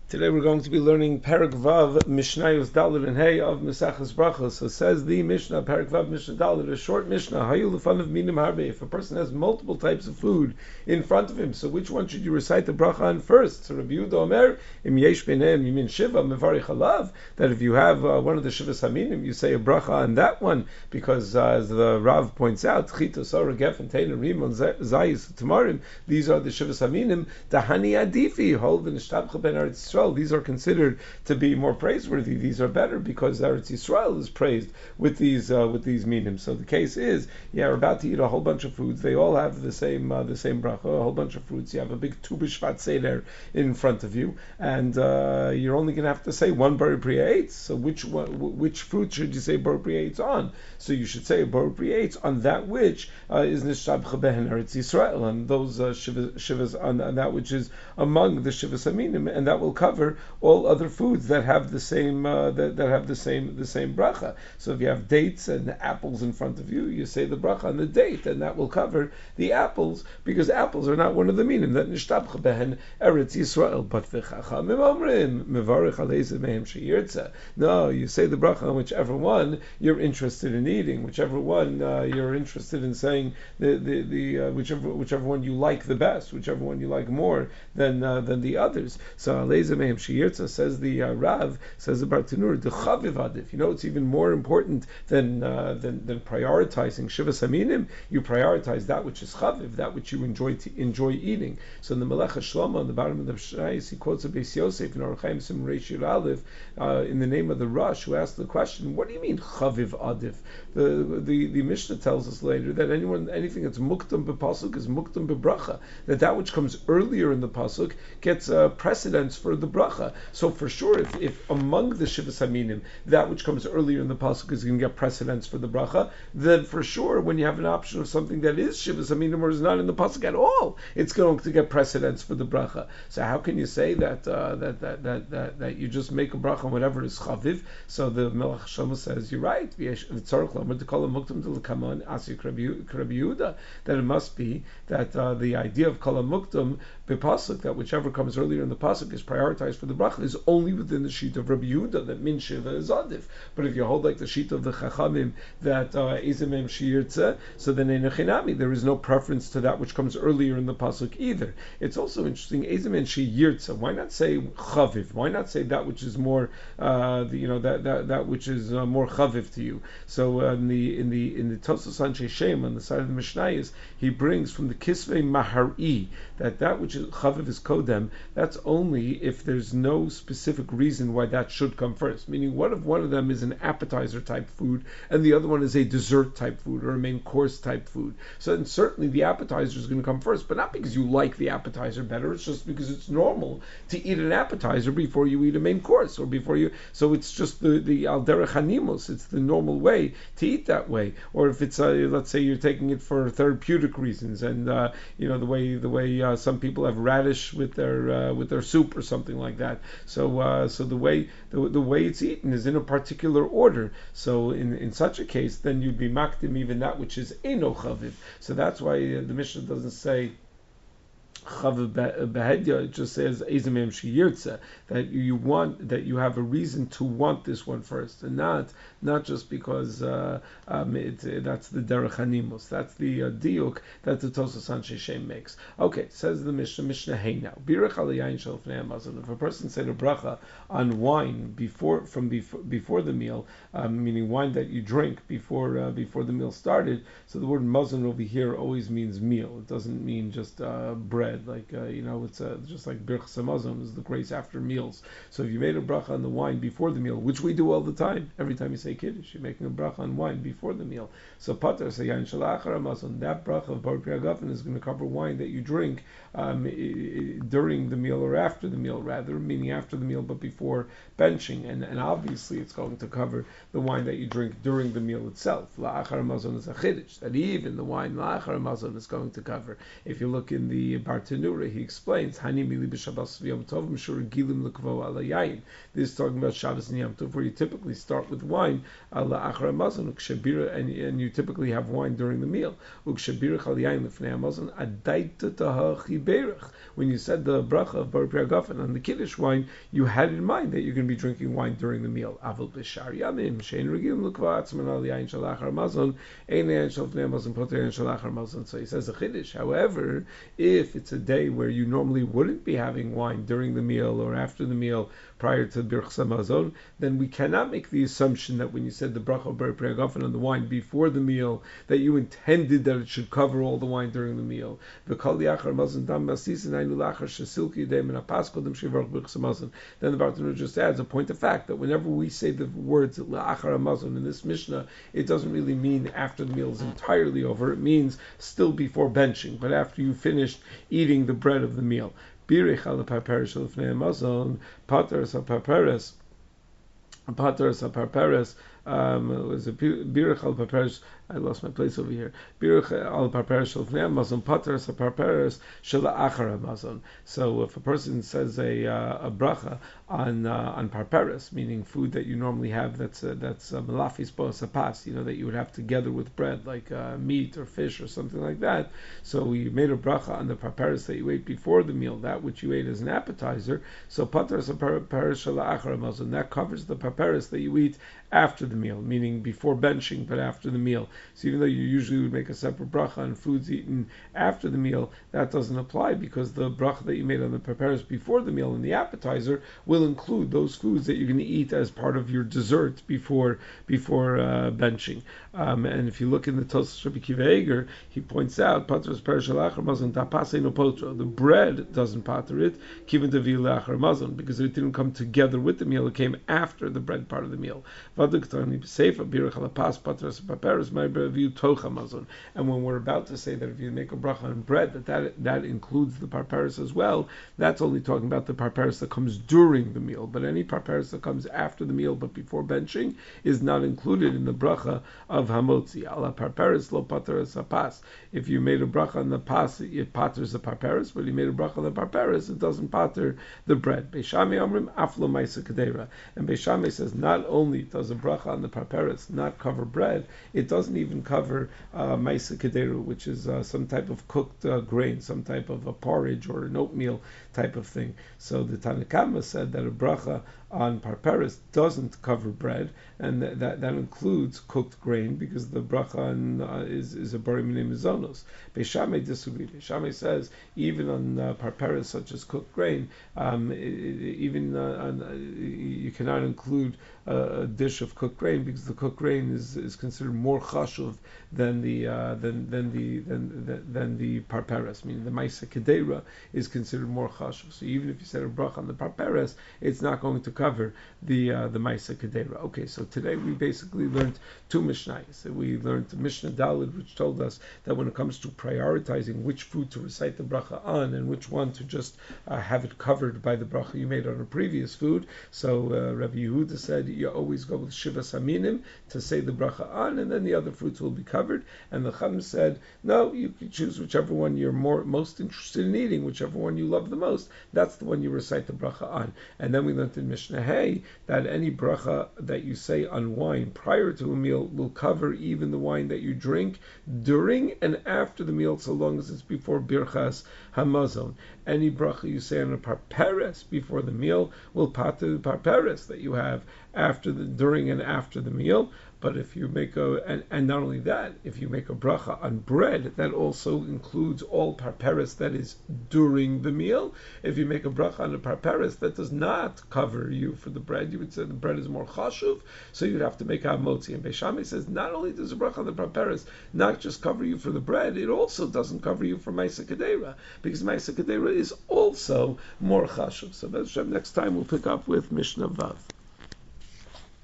Today we're going to be learning Perek Vav Mishnayos Daled and Hey of Mesachas Brachos. So says the Mishnah, Perek Vav Mishnah Daled, a short Mishnah. Hayu l'fanav minim harbe. If a person has multiple types of food in front of him, so which one should you recite the bracha on first? So Rabbi Yehuda Omer, Im yesh b'neihem yimin shiva mevarich alav. That if you have one of the shivas haminim, you say a bracha on that one, because as the Rav points out, Chita, Sora, Gefen, Teina, Rimon, Zayis, Tamarim, these are the shivas haminim. Tahani adifi, hol v'nishtabcha ben Eretz Yisrael. These are considered to be more praiseworthy. These are better because Eretz Yisrael is praised with these minim. So the case is, we're about to eat a whole bunch of foods. They all have the same bracha, a whole bunch of fruits. You have a big Tu B'Shvat Seder in front of you, and you're only going to have to say one Bar Priya Eitz. So which fruit should you say Bar Priya Eitz on? So you should say Bar Priya Eitz on that which is Nishtabcha Behen Eretz Yisrael, and those shivas on that which is among the shivas aminim, and that will cover all other foods that have the same that have the same bracha. So if you have dates and apples in front of you, you say the bracha on the date, and that will cover the apples, because apples are not one of the minim that nishtabcha behen Eretz Yisrael. But v'chachamim omrim mevarich aleiz mehem sheyirtza. No, you say the bracha on whichever one you're interested in eating, whichever one you're interested in saying whichever one you like the best, whichever one you like more than the others. So aleiz mehem sheyirtza, says the Rav, says the Bartanur, the chaviv adif. You know, it's even more important than prioritizing shivas haminim. You prioritize that which is chaviv, that which you enjoy eating. So in the Melecha Shlomo, on the bottom of the Mishnayos, he quotes a Beis Yosef in Orach Chaim Sim Reish Yud Aleph, in the name of the Rosh, who asked the question, what do you mean chaviv adif? The Mishnah tells us later that anything that's muktam b'pasuk is muktam b'bracha, that which comes earlier in the pasuk gets precedence for the bracha. So for sure, if among the shivas haminim, that which comes earlier in the pasuk is going to get precedence for the bracha, then for sure, when you have an option of something that is shivas haminim or is not in the pasuk at all, it's going to get precedence for the bracha. So how can you say that you just make a bracha on whatever is chaviv? So the Melech Shlomo says, you're right. That it must be that the idea of kol muktam b'pasuk, that whichever comes earlier in the pasuk is prioritized for the bracha, is only within the sheet of Rabbi Yehuda, that min shiva is adif. But if you hold like the sheet of the Chachamim, that ezemem shiyirtze, so then enochinami, there is no preference to that which comes earlier in the pasuk either. It's also interesting, ezemem shiyirtze. Why not say chaviv? Why not say that which is more, that which is more chaviv to you? So in the Tosos Anshe Shem, on the side of the Mishnayos, he brings from the Kisvei Mahari that which is chaviv is kodem. That's only if there's no specific reason why that should come first. Meaning, what if one of them is an appetizer type food and the other one is a dessert type food or a main course type food? So then certainly the appetizer is going to come first, but not because you like the appetizer better. It's just because it's normal to eat an appetizer before you eat a main course, or before you. So it's just the al derech hanimos. It's the normal way to eat that way. Or if it's let's say you're taking it for therapeutic reasons, and the way some people have radish with their soup or something like that. So the way it's eaten is in a particular order. So in such a case, then you'd be makdim even that which is eno chaviv. So that's why the Mishnah doesn't say chaviv behedya, it just says ezemem sheyirtze, that you have a reason to want this one first, and not just because that's the derech hanimos. That's the diuk that the Tosos Anshe Shem makes. Okay, says the Mishnah hey now. Birach al yain shel lefnei hamazon. If a person said a bracha on wine before the meal, meaning wine that you drink before the meal started, so the word mazon over here always means meal. It doesn't mean just bread. Like it's just like birchas hamazon is the grace after meals. So if you made a bracha on the wine before the meal, which we do all the time, every time you say kiddush, you're making a bracha on wine before the meal. So pater say yain shalachar hamazon. That bracha of bar priya gafen is going to cover wine that you drink during the meal or after the meal, rather, meaning after the meal but before benching, and obviously it's going to cover the wine that you drink during the meal itself. La'achar hamazon is a chiddush that even the wine la'achar hamazon is going to cover. If you look in the Bar Bartanura, he explains, Hani mili b'Shabbos v'Yom Tov mishur gilim l'kvo ala yayin. This is talking about Shabbos and Yom Tov, where you typically start with wine, ala achar hamazon, ukshabira, and you typically have wine during the meal. Ukshabira chal yayin l'fnei hamazon, adaita taha chiberach. When you said the bracha of Bar Priagafen on the Kiddush wine, you had in mind that you're going to be drinking wine during the meal. Aval b'shar yamim, shein regim l'kva atzman al yayin shal achar hamazon, ein yayin shal fnei hamazon, poter yayin shal achar hamazon. So he says a Kiddush. However, if it's a day where you normally wouldn't be having wine during the meal or after the meal prior to Birchas Hamazon, then we cannot make the assumption that when you said the bracha of Bar Priagafen on the wine before the meal, that you intended that it should cover all the wine during the meal. Then the Bartanur just adds a point of fact that whenever we say the words la'achar hamazon in this Mishnah, it doesn't really mean after the meal is entirely over. It means still before benching, but after you finished eating the bread of the meal. Birich al parperes lefnei hamazon, pateres al parperes, was a birich al parperes. I lost my place over here. Birich al parperes shel fnei hamazon, pateres al parperes shel achar hamazon. So if a person says a bracha on parperes, meaning food that you normally have that's malafis sapas, that you would have together with bread, like meat or fish or something like that. So we made a bracha on the parperes that you ate before the meal, that which you ate as an appetizer. So pateres al parperes shel achar hamazon, that covers the parperes that you eat after the meal, meaning before benching, but after the meal. So even though you usually would make a separate bracha on foods eaten after the meal, that doesn't apply because the bracha that you made on the parperes before the meal and the appetizer will include those foods that you're going to eat as part of your dessert before benching. And if you look in the Tosfos Rabbi Akiva Eiger, he points out pateres parperes shel achar hamazon tapasei no potro. The bread doesn't pater it, kiven devi le'achar hamazon, because it didn't come together with the meal; it came after the bread part of the meal. And when we're about to say that if you make a bracha on bread, that includes the parperes as well, that's only talking about the parperes that comes during the meal. But any parperes that comes after the meal but before benching is not included in the bracha of hamotzi. Ala parperes lo pateres hapas. If you made a bracha on the pas, it paters the parperes, but you made a bracha on the parperes, it doesn't pater the bread. Beishamei amrim aflo ma'isa kedera. And Beishamei says not only does a bracha on the parperes not cover bread, it doesn't even cover ma'isa kederu, which is some type of cooked grain, some type of a porridge or an oatmeal type of thing. So the Tanna Kamma said that a bracha on parperes doesn't cover bread, and that includes cooked grain because the bracha on, is a bari minei mizonos. Beishamei disagreed. Beishamei says even on parperes such as cooked grain, you cannot include a dish of cooked grain because the cooked grain is considered more chashuv than the parperes, meaning the ma'isa kedera is considered more chashuv. So even if you said a bracha on the parperes, it's not going to cover the ma'isa kedera. Okay, so today we basically learned two mishnayos. We learned Mishnah Daled, which told us that when it comes to prioritizing which food to recite the bracha on and which one to just have it covered by the bracha you made on a previous food. So Rabbi Yehuda said you always go with Shiva Saminim to say the bracha on, and then the other fruits will be covered. And the Chacham said, no, you can choose whichever one you're most interested in eating, whichever one you love the most. That's the one you recite the bracha on. And then we learned in Mishnah Hay that any bracha that you say on wine prior to a meal will cover even the wine that you drink during and after the meal, so long as it's before Birchas Hamazon. Any bracha you say on a parperes before the meal will pater the parperes that you have during and after the meal. But if you make and not only that, if you make a bracha on bread, that also includes all parperes that is during the meal. If you make a bracha on a parperes, that does not cover you for the bread. You would say the bread is more chashuv, so you'd have to make a motzi. And Beishamei says not only does a bracha on the parperes not just cover you for the bread, it also doesn't cover you for ma'isa kedera, because ma'isa kedera is also more chashuv. So next time we'll pick up with Mishnah Vav.